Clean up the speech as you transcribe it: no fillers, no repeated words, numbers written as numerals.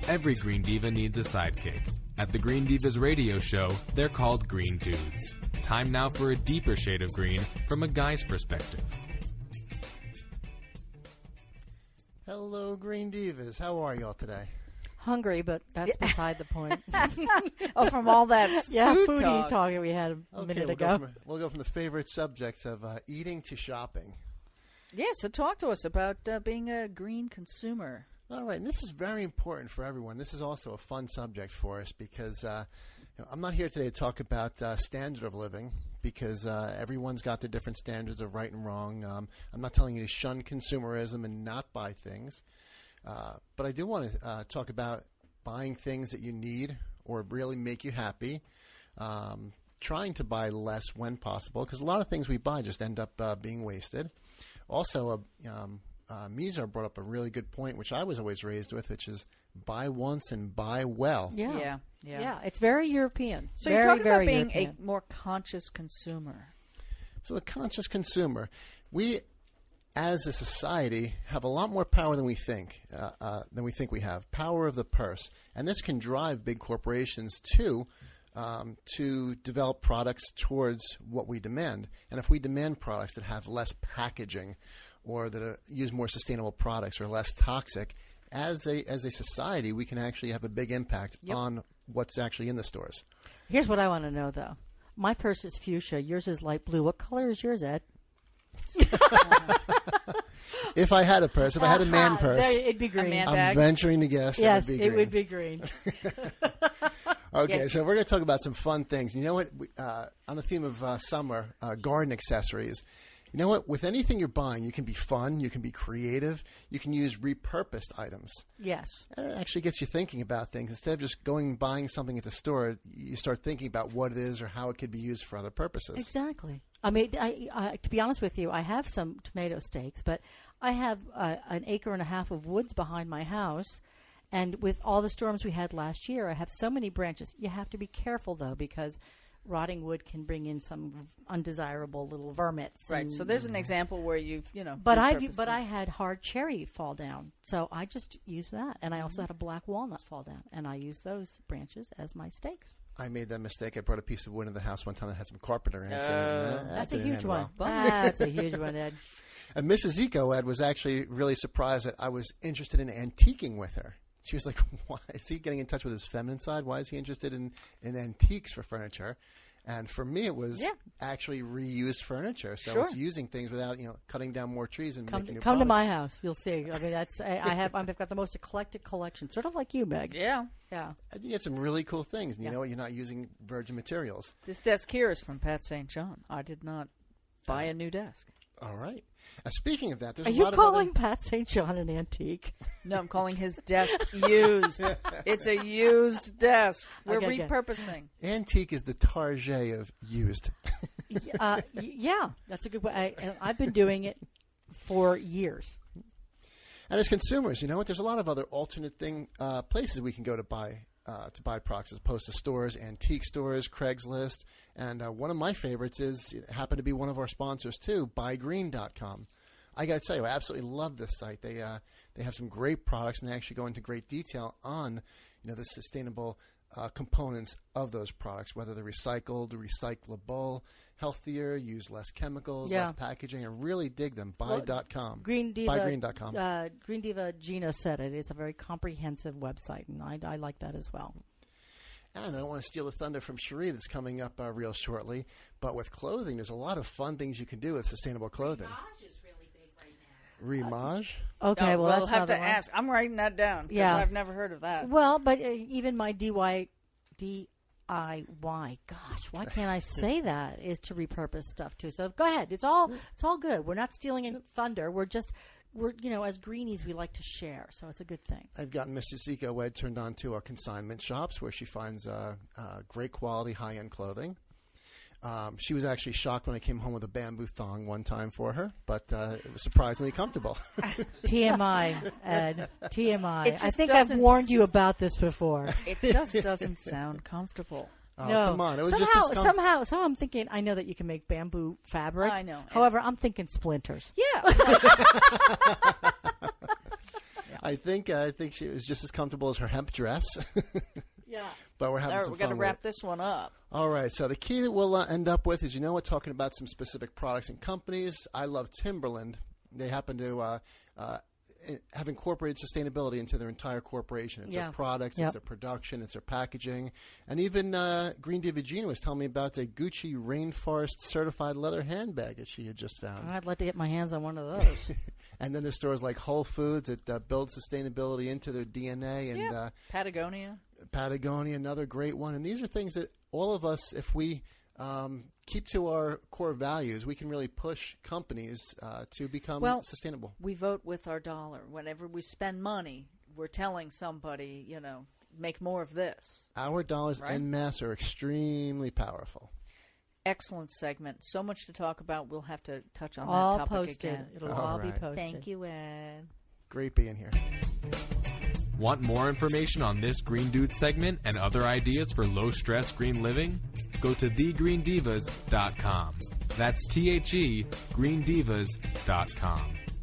Every Green Diva needs a sidekick. At the Green Divas radio show, they're called Green Dudes. Time now for a deeper shade of green from a guy's perspective. Hello, Green Divas. How are y'all today? Hungry, but that's beside the point. Oh, from all that food foodie talk we had a minute ago. We'll go from the favorite subjects of eating to shopping. Yeah, so talk to us about being a green consumer. All right, and this is very important for everyone. This is also a fun subject for us because I'm not here today to talk about standard of living because everyone's got their different standards of right and wrong. I'm not telling you to shun consumerism and not buy things. But I do want to talk about buying things that you need or really make you happy, trying to buy less when possible because a lot of things we buy just end up being wasted. Also, Mizar brought up a really good point, which I was always raised with, which is buy once and buy well. Yeah, it's very European. So very, you're talking about being European. a more conscious consumer. So a conscious consumer. We, as a society, have a lot more power than we think we have. Power of the purse. And this can drive big corporations to develop products towards what we demand. And if we demand products that have less packaging or that use more sustainable products or less toxic, as a society, we can actually have a big impact on what's actually in the stores. Here's what I want to know, though. My purse is fuchsia. Yours is light blue. What color is yours, Ed? If I had a purse, if I had a man purse, it'd be green. I'm venturing to guess yes, it would be green. Okay, so we're going to talk about some fun things. You know what? On the theme of summer, garden accessories. You know what? With anything you're buying, you can be fun, you can be creative, you can use repurposed items. Yes. And it actually gets you thinking about things. Instead of just going and buying something at the store, you start thinking about what it is or how it could be used for other purposes. Exactly. I mean, to be honest with you, I have some tomato stakes, but I have an acre and a half of woods behind my house. And with all the storms we had last year, I have so many branches. You have to be careful, though, because rotting wood can bring in some undesirable little vermits. Right. So there's an example where you've, But I had hard cherry fall down, so I just used that, and I also had a black walnut fall down, and I used those branches as my stakes. I made that mistake. I brought a piece of wood into the house one time that had some carpenter ants in it. That's a huge one. That's a huge one, Ed. And Mrs. Eco, Ed, was actually really surprised that I was interested in antiquing with her. She was like, why is he getting in touch with his feminine side? Why is he interested in antiques for furniture? And for me, it was actually reused furniture. So it's using things without, cutting down more trees and making new Come to products. my house. You'll see. I mean, I've got the most eclectic collection, sort of like you, Meg. Yeah. And you get some really cool things. And you know what? You're not using virgin materials. This desk here is from Pat St. John. I did not buy a new desk. All right. Speaking of that, there's Are a you lot of calling Pat St. John an antique? No, I'm calling his desk used. It's a used desk. We're Okay, repurposing. Antique is the Target of used. Yeah, that's a good way. I've been doing it for years. And as consumers, you know what? There's a lot of other alternate places we can go to buy products as opposed to stores, antique stores, Craigslist. And one of my favorites happened to be one of our sponsors too, buygreen.com. I got to tell you, I absolutely love this site. They have some great products, and they actually go into great detail on the sustainable components of those products, whether they're recycled, recyclable, healthier, use less chemicals, less packaging. I really dig them. Buy.com. Buygreen.com. Green Diva Gina said it. It's a very comprehensive website, and I like that as well. And I don't want to steal the thunder from Cherie that's coming up real shortly, but with clothing, there's a lot of fun things you can do with sustainable clothing. Remage is really big right now. Remage? Okay, well, we'll that's have to another one. ask. I'm writing that down because I've never heard of that. Well, but even my DIY, gosh, why can't I say that, is to repurpose stuff too. So go ahead. It's all good. We're not stealing any thunder. We're as greenies, we like to share, so it's a good thing. I've gotten Mrs. Eco Ed turned on to consignment shops where she finds great quality, high-end clothing. She was actually shocked when I came home with a bamboo thong one time for her, but it was surprisingly comfortable. TMI, Ed. TMI. It I just think I've doesn't warned you about this before. It just doesn't sound comfortable. Oh, no, come on. It was somehow I'm thinking, I know that you can make bamboo fabric. I know. However, I'm thinking splinters. Yeah. I think she was just as comfortable as her hemp dress. Yeah. But we're having All right, some we're going to fun wrap with this one up. it. All right, so the key that we'll end up with is, we're talking about some specific products and companies. I love Timberland. They happen to have incorporated sustainability into their entire corporation. It's their products, it's their production, it's their packaging. And even Green Diva Gina was telling me about a Gucci Rainforest certified leather handbag that she had just found. I'd like to get my hands on one of those. And then there's stores like Whole Foods that build sustainability into their DNA. And Patagonia. Patagonia, another great one. And these are things that all of us, if we keep to our core values, we can really push companies to become sustainable. We vote with our dollar. Whenever we spend money, we're telling somebody, make more of this. Our dollars en masse are extremely powerful. Excellent segment. So much to talk about. We'll have to touch on All that topic posted. again. It'll all be posted. Thank you, Ed. Great being here. Want more information on this Green Dude segment and other ideas for low-stress green living? Go to thegreendivas.com. That's THE, greendivas.com.